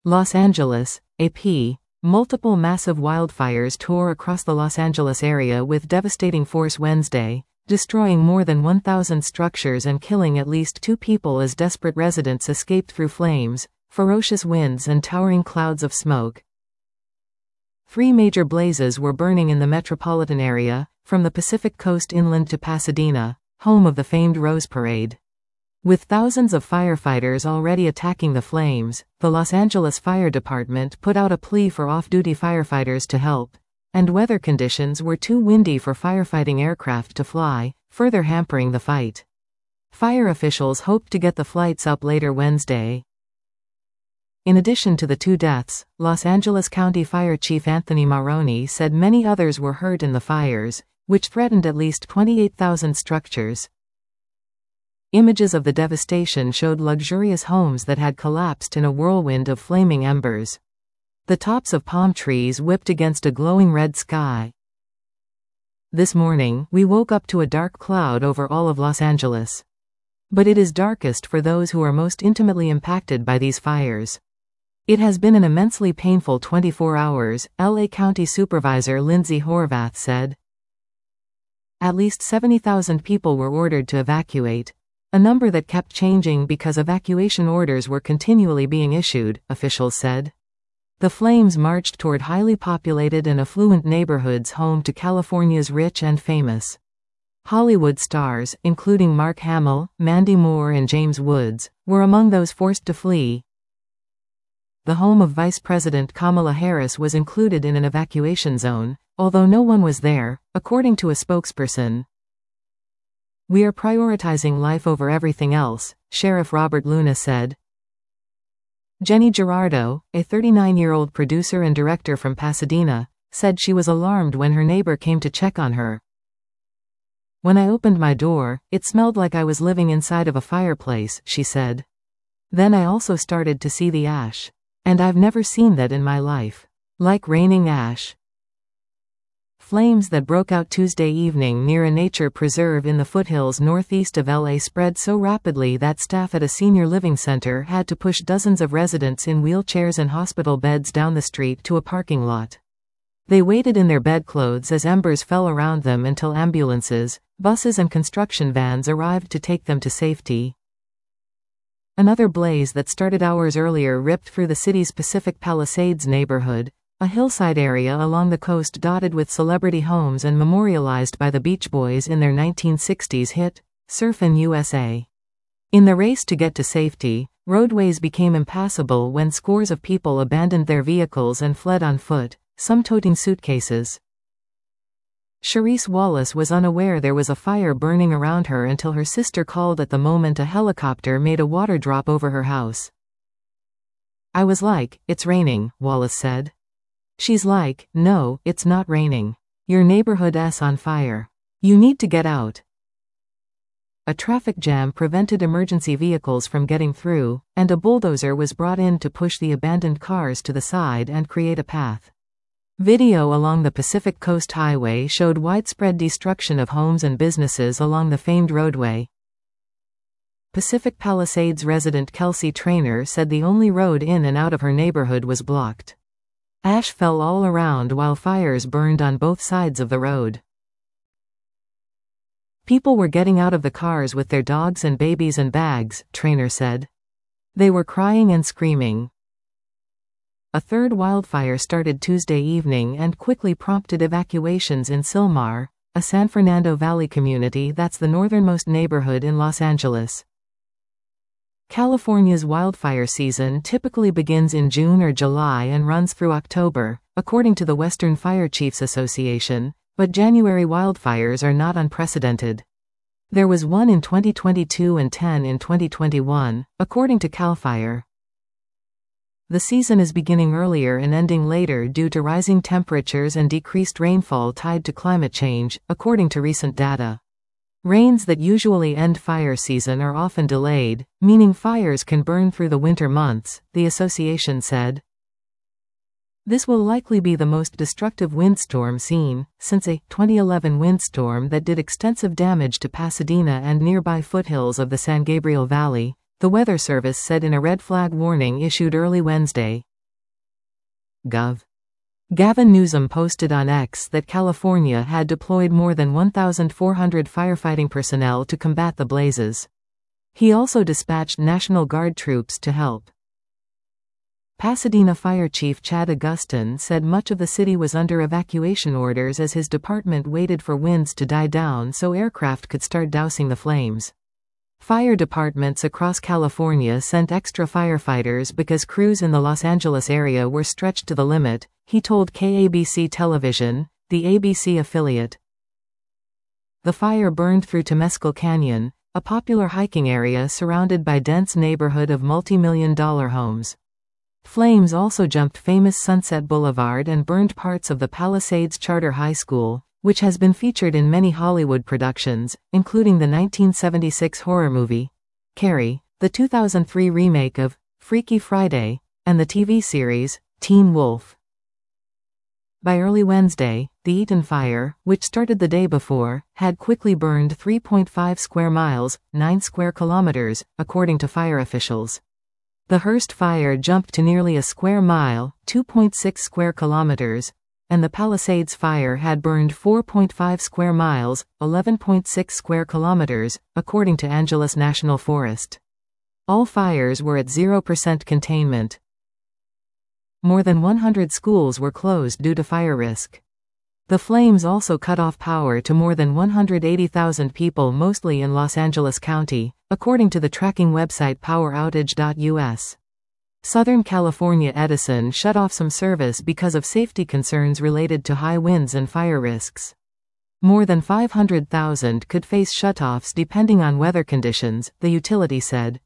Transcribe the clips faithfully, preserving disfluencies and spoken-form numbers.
Los Angeles, A P. Multiple massive wildfires tore across the Los Angeles area with devastating force Wednesday, destroying more than one thousand structures and killing at least two people as desperate residents escaped through flames, ferocious winds and towering clouds of smoke. Three major blazes were burning in the metropolitan area, from the Pacific Coast inland to Pasadena, home of the famed Rose Parade. With thousands of firefighters already attacking the flames, the Los Angeles Fire Department put out a plea for off-duty firefighters to help, and weather conditions were too windy for firefighting aircraft to fly, further hampering the fight. Fire officials hoped to get the flights up later Wednesday. In addition to the two deaths, Los Angeles County Fire Chief Anthony Maroney said many others were hurt in the fires, which threatened at least twenty-eight thousand structures. Images of the devastation showed luxurious homes that had collapsed in a whirlwind of flaming embers. The tops of palm trees whipped against a glowing red sky. This morning, we woke up to a dark cloud over all of Los Angeles. But it is darkest for those who are most intimately impacted by these fires. It has been an immensely painful twenty-four hours, L A County Supervisor Lindsay Horvath said. At least seventy thousand people were ordered to evacuate. A number that kept changing because evacuation orders were continually being issued, officials said. The flames marched toward highly populated and affluent neighborhoods home to California's rich and famous. Hollywood stars, including Mark Hamill, Mandy Moore and James Woods, were among those forced to flee. The home of Vice President Kamala Harris was included in an evacuation zone, although no one was there, according to a spokesperson. "We are prioritizing life over everything else," Sheriff Robert Luna said. Jenny Gerardo, a thirty-nine-year-old producer and director from Pasadena, said she was alarmed when her neighbor came to check on her. "When I opened my door, it smelled like I was living inside of a fireplace," she said. "Then I also started to see the ash. And I've never seen that in my life. Like raining ash." Flames that broke out Tuesday evening near a nature preserve in the foothills northeast of L A spread so rapidly that staff at a senior living center had to push dozens of residents in wheelchairs and hospital beds down the street to a parking lot. They waited in their bedclothes as embers fell around them until ambulances, buses and construction vans arrived to take them to safety. Another blaze that started hours earlier ripped through the city's Pacific Palisades neighborhood, a hillside area along the coast dotted with celebrity homes and memorialized by the Beach Boys in their nineteen sixties hit, Surfin' U S A. In the race to get to safety, roadways became impassable when scores of people abandoned their vehicles and fled on foot, some toting suitcases. Charisse Wallace was unaware there was a fire burning around her until her sister called at the moment a helicopter made a water drop over her house. "I was like, it's raining," Wallace said. She's like, "No, it's not raining. Your neighborhood's on fire. You need to get out." A traffic jam prevented emergency vehicles from getting through, and a bulldozer was brought in to push the abandoned cars to the side and create a path. Video along the Pacific Coast Highway showed widespread destruction of homes and businesses along the famed roadway. Pacific Palisades resident Kelsey Traynor said the only road in and out of her neighborhood was blocked. Ash fell all around while fires burned on both sides of the road. "People were getting out of the cars with their dogs and babies and bags," Traynor said. "They were crying and screaming." A third wildfire started Tuesday evening and quickly prompted evacuations in Sylmar, a San Fernando Valley community that's the northernmost neighborhood in Los Angeles. California's wildfire season typically begins in June or July and runs through October, according to the Western Fire Chiefs Association, but January wildfires are not unprecedented. There was one in twenty twenty-two and ten in twenty twenty-one, according to CAL FIRE. The season is beginning earlier and ending later due to rising temperatures and decreased rainfall tied to climate change, according to recent data. Rains that usually end fire season are often delayed, meaning fires can burn through the winter months, the association said. This will likely be the most destructive windstorm seen since a twenty eleven windstorm that did extensive damage to Pasadena and nearby foothills of the San Gabriel Valley, the Weather Service said in a red flag warning issued early Wednesday. gov. Gavin Newsom posted on X that California had deployed more than one thousand four hundred firefighting personnel to combat the blazes. He also dispatched National Guard troops to help. Pasadena Fire Chief Chad Augustin said much of the city was under evacuation orders as his department waited for winds to die down so aircraft could start dousing the flames. Fire departments across California sent extra firefighters because crews in the Los Angeles area were stretched to the limit, he told K A B C Television, the A B C affiliate. The fire burned through Temescal Canyon, a popular hiking area surrounded by dense neighborhood of multi-million dollar homes. Flames also jumped famous Sunset Boulevard and burned parts of the Palisades Charter High School, which has been featured in many Hollywood productions, including the nineteen seventy-six horror movie Carrie, the two thousand three remake of Freaky Friday, and the T V series Teen Wolf. By early Wednesday, the Eaton fire, which started the day before, had quickly burned three point five square miles, nine square kilometers, according to fire officials. The Hearst fire jumped to nearly a square mile, two point six square kilometers, and the Palisades fire had burned four point five square miles, eleven point six square kilometers, according to Angeles National Forest. All fires were at zero percent containment. More than one hundred schools were closed due to fire risk. The flames also cut off power to more than one hundred eighty thousand people, mostly in Los Angeles County, according to the tracking website power outage dot U S. Southern California Edison shut off some service because of safety concerns related to high winds and fire risks. More than five hundred thousand could face shutoffs depending on weather conditions, the utility said.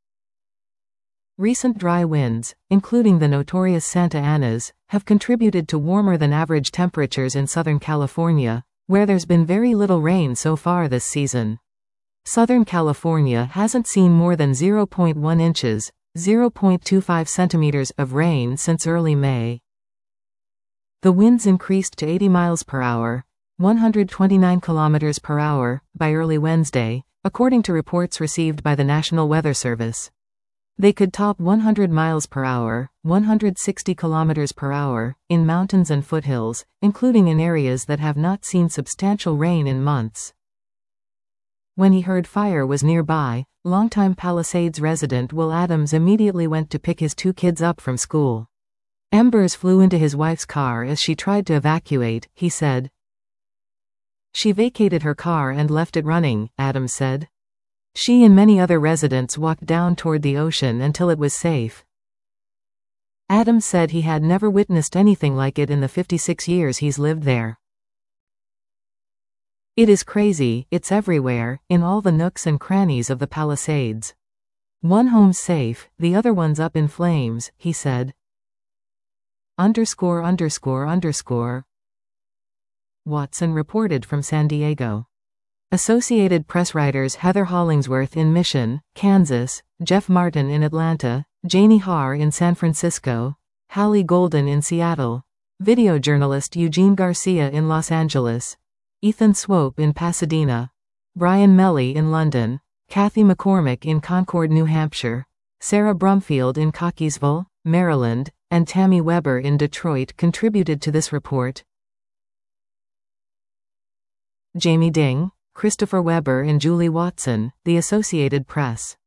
Recent dry winds, including the notorious Santa Anas, have contributed to warmer than average temperatures in Southern California, where there's been very little rain so far this season. Southern California hasn't seen more than zero point one inches, zero point two five centimeters of rain since early May. The winds increased to eighty miles per hour, one hundred twenty-nine kilometers per hour, by early Wednesday, according to reports received by the National Weather Service. They could top one hundred miles per hour, one hundred sixty kilometers per hour, in mountains and foothills, including in areas that have not seen substantial rain in months. When he heard fire was nearby, longtime Palisades resident Will Adams immediately went to pick his two kids up from school. Embers flew into his wife's car as she tried to evacuate, he said. She vacated her car and left it running, Adams said. She and many other residents walked down toward the ocean until it was safe. Adams said he had never witnessed anything like it in the fifty-six years he's lived there. It is crazy, it's everywhere, in all the nooks and crannies of the Palisades. One home's safe, the other one's up in flames, he said. Underscore underscore underscore. Watson reported from San Diego. Associated Press writers Heather Hollingsworth in Mission, Kansas, Jeff Martin in Atlanta, Janie Haar in San Francisco, Hallie Golden in Seattle, video journalist Eugene Garcia in Los Angeles, Ethan Swope in Pasadena, Brian Melly in London, Kathy McCormick in Concord, New Hampshire, Sarah Brumfield in Cockeysville, Maryland, and Tammy Weber in Detroit contributed to this report. Jamie Ding, Christopher Weber and Julie Watson, The Associated Press.